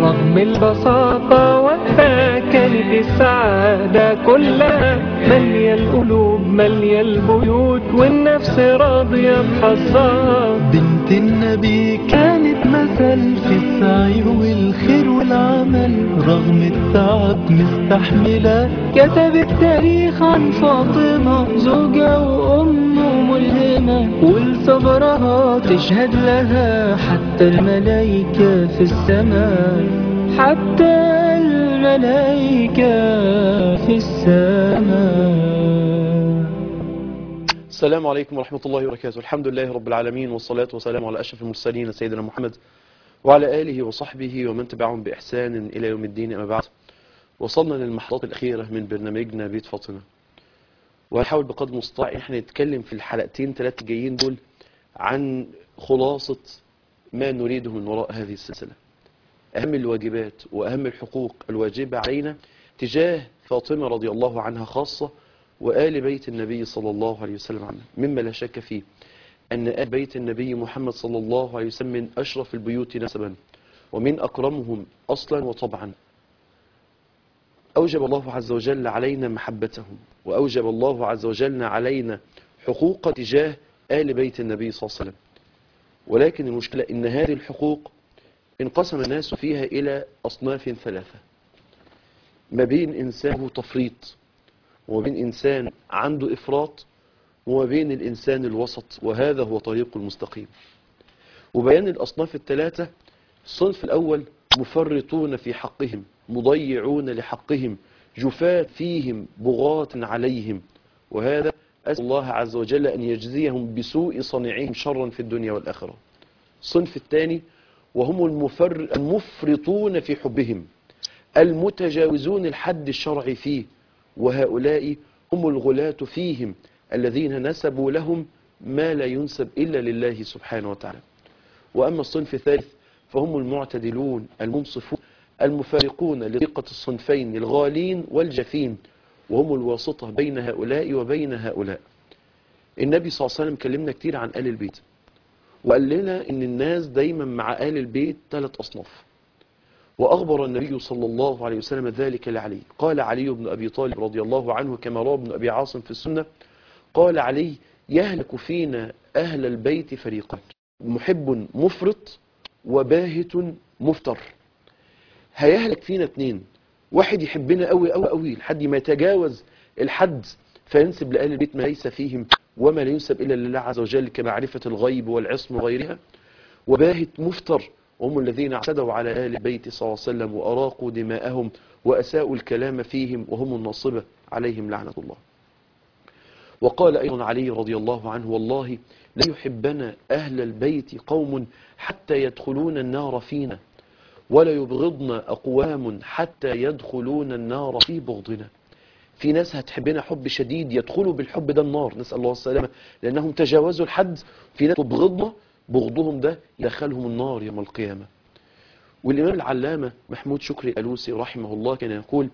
رغم البساطة وقتها كانت السعادة كلها مالية القلوب مالية البيوت والنفس راضية بحظها. بنت النبي كانت مثل في السعي والخير والعمل، رغم التعب مستحملة كتب التاريخ عن فاطمة زوجة وأم ملهمة، ولصبرها تشهد لها حتى الملائكة في السماء، حتى الملائكة في السماء. السلام عليكم ورحمة الله وبركاته. الحمد لله رب العالمين، والصلاة والسلام على أشرف المرسلين سيدنا محمد وعلى آله وصحبه ومن تبعهم بإحسان إلى يوم الدين. أما بعد، وصلنا للمحطات الأخيرة من برنامجنا بيت فاطمة، وهنحاول بقدر المستطاع احنا نتكلم في الحلقتين 3 جايين دول عن خلاصة ما نريده من وراء هذه السلسلة، أهم الواجبات وأهم الحقوق الواجبة علينا تجاه فاطمة رضي الله عنها خاصة، وآل بيت النبي صلى الله عليه وسلم عنه، مما لا شك فيه أن آل بيت النبي محمد صلى الله عليه وسلم من أشرف البيوت نسبا ومن أكرمهم أصلا وطبعا. أوجب الله عز وجل علينا محبتهم، وأوجب الله عز وجل علينا حقوق تجاه آل بيت النبي صلى الله عليه وسلم. ولكن المشكلة إن هذه الحقوق انقسم الناس فيها إلى أصناف 3، ما بين إنسان تفريط، وما بين إنسان عنده إفراط، وما بين الإنسان الوسط، وهذا هو طريق المستقيم. وبيان الأصناف 3: الصنف الأول مفرطون في حقهم، مضيعون لحقهم، جفاة فيهم، بغاة عليهم، وهذا أسأل الله عز وجل أن يجزيهم بسوء صنيعهم شرا في الدنيا والآخرة. الصنف الثاني وهم المفرطون في حبهم، المتجاوزون الحد الشرعي فيه، وهؤلاء هم الغلاة فيهم الذين نسبوا لهم ما لا ينسب إلا لله سبحانه وتعالى. وأما الصنف الثالث فهم المعتدلون المنصفون المفارقون لطريقة الصنفين الغالين والجفين، وهم الواسطة بين هؤلاء وبين هؤلاء. النبي صلى الله عليه وسلم كلمنا كتير عن آل البيت، وقال لنا إن الناس دايما مع آل البيت 3 أصناف، وأخبر النبي صلى الله عليه وسلم ذلك لعلي. قال علي بن أبي طالب رضي الله عنه كما روى ابن أبي عاصم في السنة، قال علي: يهلك فينا أهل البيت فريقان، محب مفرط وباهت مفتر. هيهلك فينا 2، واحد يحبنا قوي قوي قوي لحد ما يتجاوز الحد فينسب لآل البيت ما ليس فيهم وما لا ينسب إلا لله عز وجل كمعرفة الغيب والعصم وغيرها، وباهت مفتر هم الذين اعتدوا على آل البيت صلى الله عليه وسلم وأراقوا دماءهم وأساءوا الكلام فيهم، وهم الناصبة عليهم لعنة الله. وقال أيضا علي رضي الله عنه: والله لا يحبنا أهل البيت قوم حتى يدخلون النار فينا، ولا يبغضنا أقوام حتى يدخلون النار في بغضنا. في ناس هتحبنا حب شديد يدخلوا بالحب ده النار، نسأل الله السلامة، لأنهم تجاوزوا الحد. في ناس تبغضنا، بغضهم ده يدخلهم النار يوم القيامة. والإمام العلامة محمود شكري الألوسي رحمه الله كان يقول: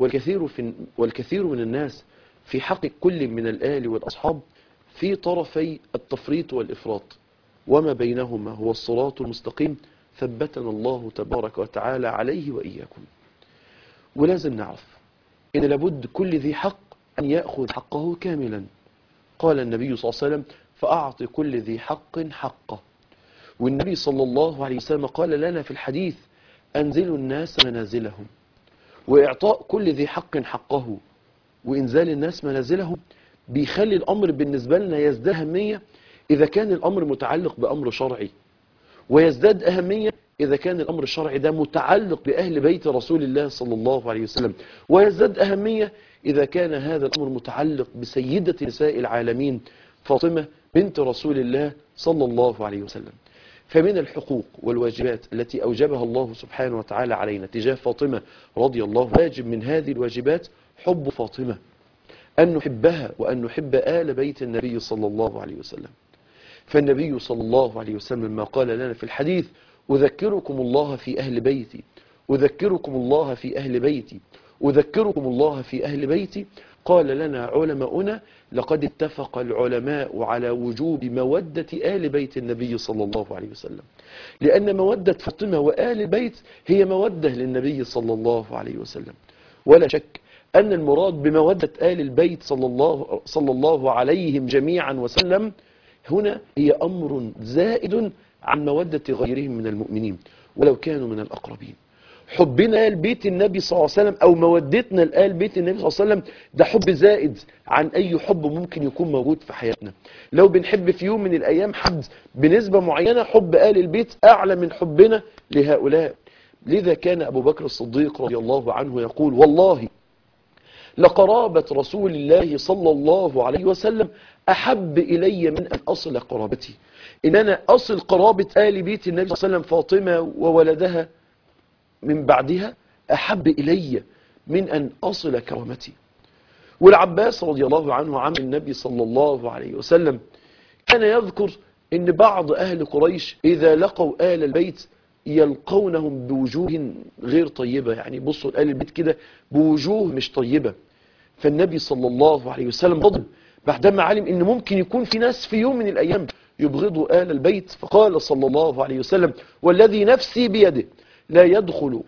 والكثير من الناس في حق كل من الآل والأصحاب في طرفي التفريط والإفراط، وما بينهما هو الصراط المستقيم، ثبتنا الله تبارك وتعالى عليه وإياكم. ولازم نعرف إن لابد كل ذي حق أن يأخذ حقه كاملا. قال النبي صلى الله عليه وسلم: فأعط كل ذي حق حقه. والنبي صلى الله عليه وسلم قال لنا في الحديث: أنزلوا الناس منازلهم. وإعطاء كل ذي حق حقه وإنزال الناس منازلهم بيخلي الأمر بالنسبة لنا يزداد أهمية إذا كان الأمر متعلق بأمر شرعي، ويزداد أهمية إذا كان الأمر الشرعي ده متعلق بأهل بيت رسول الله صلى الله عليه وسلم، ويزداد أهمية إذا كان هذا الأمر متعلق بسيدة نساء العالمين فاطمة بنت رسول الله صلى الله عليه وسلم. فمن الحقوق والواجبات التي أوجبها الله سبحانه وتعالى علينا تجاه فاطمة رضي الله، واجب من هذه الواجبات حب فاطمة، أن نحبها وأن نحب آل بيت النبي صلى الله عليه وسلم. فالنبي صلى الله عليه وسلم ما قال لنا في الحديث: أذكركم الله في أهل بيتي، أذكركم الله في أهل بيتي، أذكركم الله في أهل بيتي. قال لنا علماؤنا: لقد اتفق العلماء على وجوب مودة آل بيت النبي صلى الله عليه وسلم، لأن مودة فاطمة وآل البيت هي مودة للنبي صلى الله عليه وسلم. ولا شك أن المراد بمودة آل البيت صلى الله عليهم جميعا وسلم هنا هي أمر زائد عن مودة غيرهم من المؤمنين ولو كانوا من الأقربين. حبنا آل بيت النبي صلى الله عليه وسلم أو مودتنا لآل بيت النبي صلى الله عليه وسلم ده حب زائد عن أي حب ممكن يكون موجود في حياتنا. لو بنحب في يوم من الأيام حد بنسبة معينة، حب آل البيت أعلى من حبنا لهؤلاء. لذا كان أبو بكر الصديق رضي الله عنه يقول: والله لقرابة رسول الله صلى الله عليه وسلم أحب إلي من أن أصل قرابتي. إن أنا أصل قرابة آل بيت النبي صلى الله عليه وسلم فاطمة وولدها من بعدها أحب إلي من أن أصل كرامتي. والعباس رضي الله عنه عم النبي صلى الله عليه وسلم كان يذكر أن بعض أهل قريش إذا لقوا آل البيت يلقونهم بوجوه غير طيبة، يعني بصوا آل البيت كده بوجوه مش طيبة. فالنبي صلى الله عليه وسلم غضب بعدما علم أن ممكن يكون في ناس في يوم من الأيام يبغضوا آل البيت، فقال صلى الله عليه وسلم: والذي نفسي بيده لا يدخل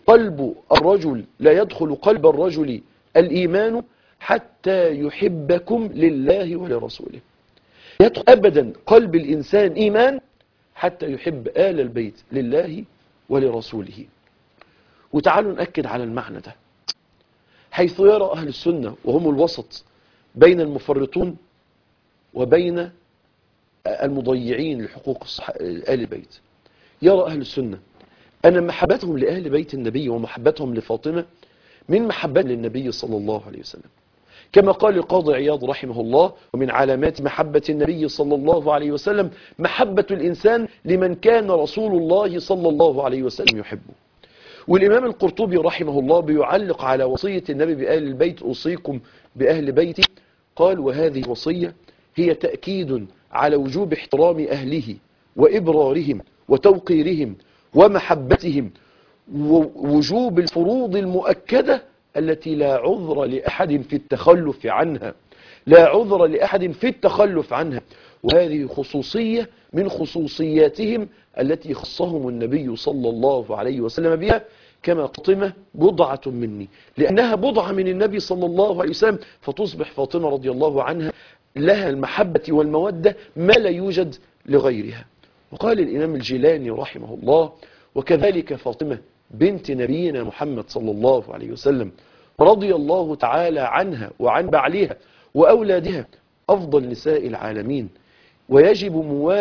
قلب الرجل الإيمان حتى يحبكم لله ولرسوله. يدخل أبدا قلب الإنسان إيمان حتى يحب آل البيت لله ولرسوله. وتعالوا نأكد على المعنى ده، حيث يرى أهل السنة وهم الوسط بين المفرطون وبين المضيعين لحقوق آل البيت. يرى أهل السنة أن محبتهم لأهل بيت النبي ومحبتهم لفاطمة من محبة للنبي صلى الله عليه وسلم، كما قال القاضي عياض رحمه الله: ومن علامات محبة النبي صلى الله عليه وسلم محبة الإنسان لمن كان رسول الله صلى الله عليه وسلم يحبه. والإمام القرطبي رحمه الله بيعلق على وصية النبي بآل البيت: أوصيكم بأهل بيتي، قال: وهذه وصية هي تأكيد على وجوب احترام أهله وإبرارهم وتوقيرهم ومحبتهم، ووجوب الفروض المؤكدة التي لا عذر لأحد في التخلف عنها، لا عذر لأحد في التخلف عنها. وهذه خصوصية من خصوصياتهم التي خصهم النبي صلى الله عليه وسلم بها، كما فاطمة بضعة مني، لأنها بضعة من النبي صلى الله عليه وسلم، فتصبح فاطمة رضي الله عنها لها المحبة والمودة ما لا يوجد لغيرها. وقال الإمام الجيلاني رحمه الله: وكذلك فاطمة بنت نبينا محمد صلى الله عليه وسلم رضي الله تعالى عنها وعن بعلها وأولادها أفضل نساء العالمين، ويجب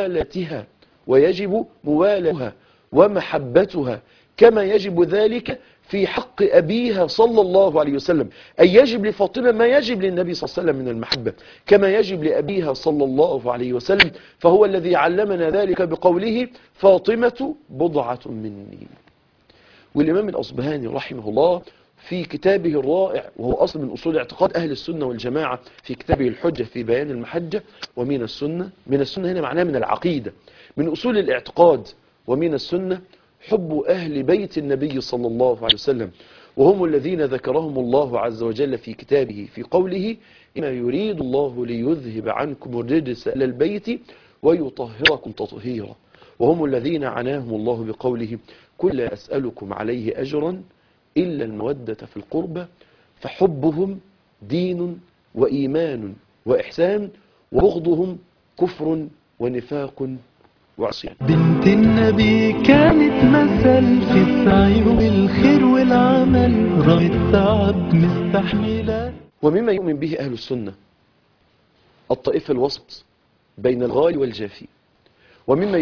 موالاتها ومحبتها كما يجب ذلك في حق أبيها صلى الله عليه وسلم، أي يجب لفاطمة ما يجب للنبي صلى الله عليه وسلم من المحبة كما يجب لأبيها صلى الله عليه وسلم، فهو الذي علمنا ذلك بقوله: فاطمة بضعة مني. والإمام الأصبهاني رحمه الله في كتابه الرائع، وهو أصل من أصول اعتقاد أهل السنة والجماعة، في كتابه الحجة في بيان المحجة: ومن السنة، من السنة هنا معناه من العقيدة، من أصول الاعتقاد، ومن السنة حب أهل بيت النبي صلى الله عليه وسلم، وهم الذين ذكرهم الله عز وجل في كتابه في قوله: إما يريد الله ليذهب عنكم الرجس إلى البيت ويطهركم تطهيرا، وهم الذين عناهم الله بقوله: قل لا أسألكم عليه أجرا إلا المودة في القربى، فحبهم دين وإيمان وإحسان، وبغضهم كفر ونفاق وعصيان. بنت النبي كانت مثل في السعي والخير والعمل، رغم التعب مستحملة. ومما يؤمن به أهل السنة الطائفة الوسط بين الغالي والجافي، ومما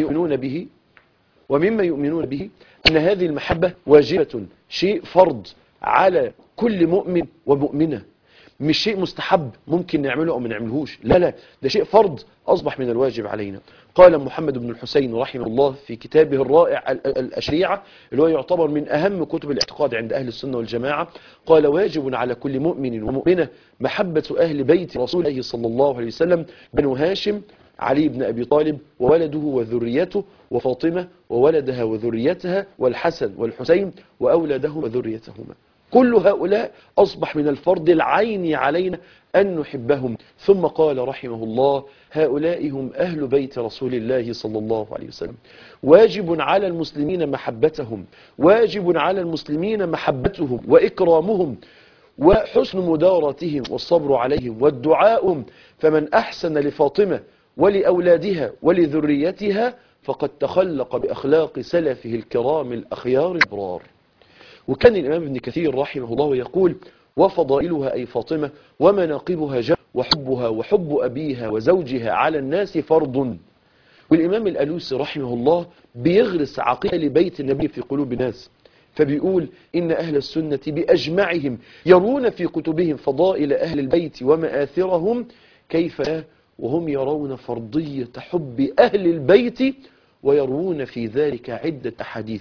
يؤمنون به أن هذه المحبة واجبة، شيء فرض على كل مؤمن ومؤمنة، مش شيء مستحب ممكن نعمله أو ما نعملهوش، لا، ده شيء فرض أصبح من الواجب علينا. قال محمد بن الحسين رحمه الله في كتابه الرائع الشريعة، اللي هو يعتبر من أهم كتب الاعتقاد عند أهل السنة والجماعة، قال: واجب على كل مؤمن ومؤمنة محبة أهل بيت رسول الله صلى الله عليه وسلم: بنو هاشم، علي بن أبي طالب وولده وذريته، وفاطمة وولدها وذريتها، والحسن والحسين وأولادهم وذريتهما. كل هؤلاء أصبح من الفرض العيني علينا أن نحبهم. ثم قال رحمه الله: هؤلاء هم أهل بيت رسول الله صلى الله عليه وسلم، واجب على المسلمين محبتهم، واجب على المسلمين محبتهم وإكرامهم وحسن مدارتهم والصبر عليهم والدعاء. فمن أحسن لفاطمة ولأولادها ولذريتها فقد تخلق بأخلاق سلفه الكرام الأخيار الأبرار. وكان الإمام ابن كثير رحمه الله يقول: وفضائلها أي فاطمة ومناقبها جاء، وحبها وحب أبيها وزوجها على الناس فرض. والإمام الألوسي رحمه الله بيغرس عقيدة لبيت النبي في قلوب الناس، فبيقول: إن أهل السنة بأجمعهم يرون في كتبهم فضائل أهل البيت ومآثرهم، كيف لا وهم يرون فرضية حب أهل البيت ويروون في ذلك عدة أحاديث: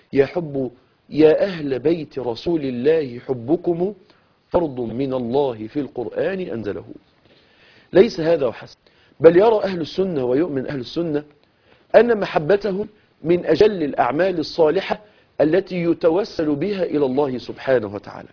يا أهل بيت رسول الله حبكم فرض من الله في القرآن أنزله. ليس هذا وحسب، بل يرى أهل السنة ويؤمن أهل السنة أن محبتهم من أجل الأعمال الصالحة التي يتوسل بها إلى الله سبحانه وتعالى.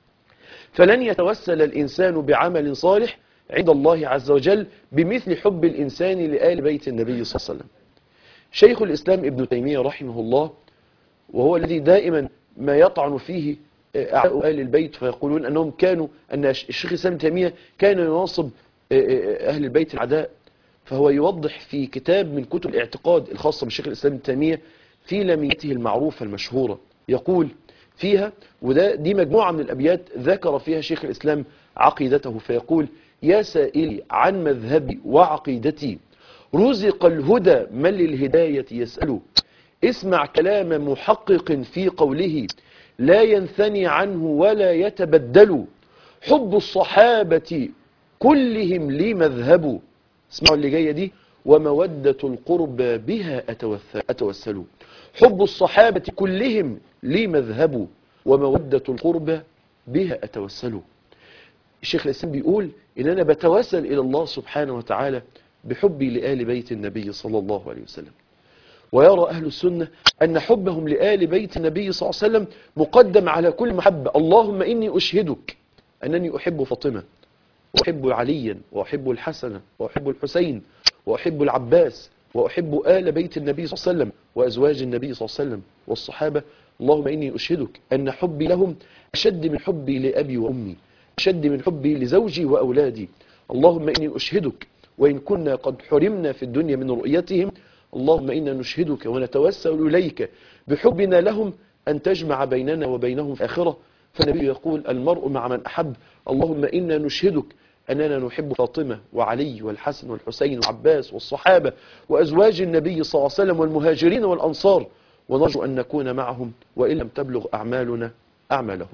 فلن يتوسل الإنسان بعمل صالح عند الله عز وجل بمثل حب الإنسان لآل بيت النبي صلى الله عليه وسلم. شيخ الإسلام ابن تيمية رحمه الله، وهو الذي دائما ما يطعن فيه أعداء آل البيت فيقولون أن الشيخ الإسلام ابن تيمية كان يناصب أهل البيت الأعداء، فهو يوضح في كتاب من كتب الاعتقاد الخاصة بالشيخ الإسلام ابن تيمية في لميته المعروفة المشهورة، يقول فيها، دي مجموعة من الأبيات ذكر فيها شيخ الإسلام عقيدته، فيقول: يا سائلي عن مذهبي وعقيدتي، رزق الهدى من للهداية يسأل، اسمع كلام محقق في قوله، لا ينثني عنه ولا يتبدل، حب الصحابة كلهم لي مذهب. اسمعوا اللي جاية دي: ومودة القربى بها أتوسل. حب الصحابة كلهم لي مذهب ومودة القربى بها أتوسل. الشيخ الإسلام بيقول إن أنا بتوسل إلى الله سبحانه وتعالى بحبي لآل بيت النبي صلى الله عليه وسلم. ويرى أهل السنة أن حبهم لآل بيت النبي صلى الله عليه وسلم مقدم على كل محبة. اللهم إني أشهدك أنني أحب فاطمة وأحب عليا وأحب الحسن وأحب الحسين وأحب العباس وأحب آل بيت النبي صلى الله عليه وسلم وأزواج النبي صلى الله عليه وسلم والصحابة. اللهم إني أشهدك أن حبي لهم أشد من حبي لأبي وأمي، أشد من حبي لزوجي وأولادي. اللهم إني أشهدك وإن كنا قد حرمنا في الدنيا من رؤيتهم، اللهم إنا نشهدك ونتوسل إليك بحبنا لهم أن تجمع بيننا وبينهم في الآخرة. فالنبي يقول: المرء مع من أحب. اللهم إنا نشهدك أننا نحب فاطمة وعلي والحسن والحسين والعباس والصحابة وأزواج النبي صلى الله عليه وسلم والمهاجرين والأنصار، ونرجو أن نكون معهم وإن لم تبلغ أعمالنا أعمالهم.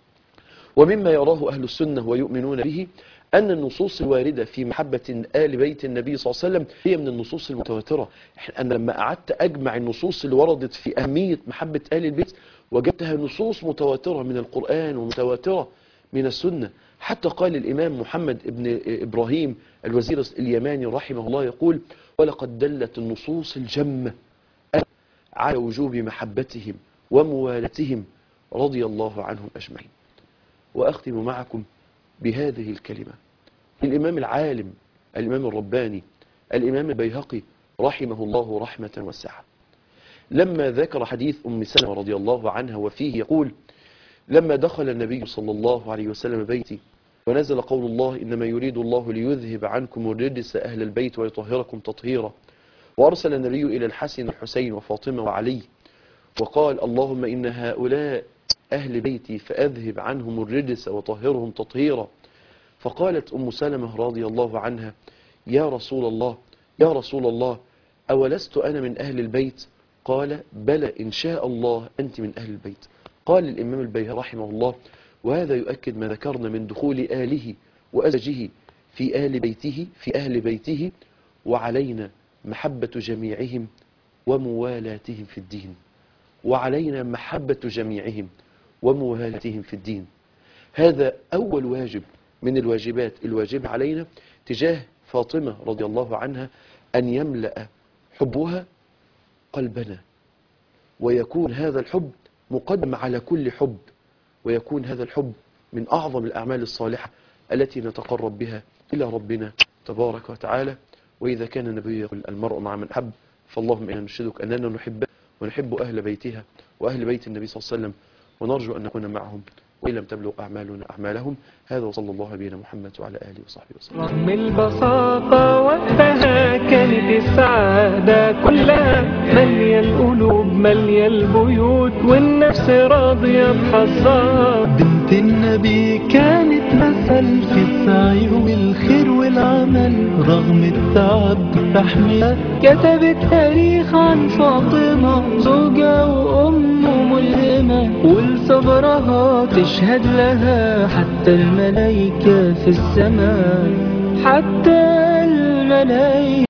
ومما يراه أهل السنة ويؤمنون به أن النصوص الواردة في محبة آل بيت النبي صلى الله عليه وسلم هي من النصوص المتواترة. أنا لما قعدت أجمع النصوص اللي وردت في أهمية محبة آل البيت وجدتها نصوص متواترة من القرآن ومتواترة من السنة. حتى قال الإمام محمد بن إبراهيم الوزير اليماني رحمه الله يقول: ولقد دلت النصوص الجمة على وجوب محبتهم وموالتهم رضي الله عنهم أجمعين. وأختم معكم بهذه الكلمة: الإمام العالم الإمام الرباني الإمام البيهقي رحمه الله رحمة واسعة لما ذكر حديث أم سلمة رضي الله عنها وفيه يقول: لما دخل النبي صلى الله عليه وسلم بيتي ونزل قول الله: إنما يريد الله ليذهب عنكم الرجس أهل البيت ويطهركم تطهيرا، وأرسل النبي إلى الحسن والحسين وفاطمة وعلي وقال: اللهم إن هؤلاء أهل بيتي فأذهب عنهم الرجس وطهرهم تطهيرا. فقالت أم سلمة رضي الله عنها: يا رسول الله يا رسول الله، أولست أنا من أهل البيت؟ قال: بلى إن شاء الله أنت من أهل البيت. قال الإمام البيهقي رحمه الله: وهذا يؤكد ما ذكرنا من دخول آله وأزواجه في أهل بيته وعلينا محبة جميعهم وموالاتهم في الدين. وعلينا محبة جميعهم وموالاتهم في الدين. هذا أول واجب من الواجبات الواجب علينا تجاه فاطمة رضي الله عنها، أن يملأ حبها قلبنا، ويكون هذا الحب مقدم على كل حب ويكون هذا الحب من أعظم الأعمال الصالحة التي نتقرب بها إلى ربنا تبارك وتعالى. وإذا كان النبي يقول المرء مع من أحب، فاللهم إنا نشهدك أننا نحبه ونحب أهل بيتها وأهل بيت النبي صلى الله عليه وسلم، ونرجو أن نكون معهم وإن لم تبلغ أعمالنا أعمالهم. هذا وصلى الله على نبينا محمد وعلى آله وصحبه وسلم. رغم البساطة وقتها كانت السعادة كلها مالية القلوب مالية البيوت والنفس راضية بحظها. بنت النبي كانت مثل في السعي والخير والعمل، رغم التعب تحمل. كتبت تاريخ عن فاطمة زوجة وأم ملهمة، ولصبرها تشهد لها حتى الملائكة في السماء، حتى الملائكة